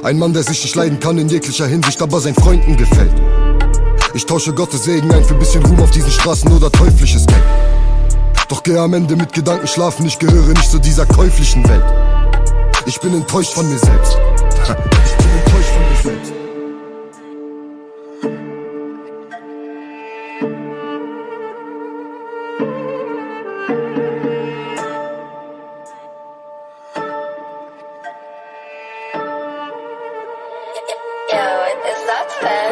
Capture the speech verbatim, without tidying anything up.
Ein Mann, der sich nicht leiden kann in jeglicher Hinsicht, aber seinen Freunden gefällt. Ich tausche Gottes Segen ein für bisschen Ruhm auf diesen Straßen oder teuflisches Geld. Doch geh am Ende mit Gedanken schlafen, ich gehöre nicht zu dieser käuflichen Welt. Ich bin enttäuscht von mir selbst. Ich bin enttäuscht von mir selbst. Yo, is that fair?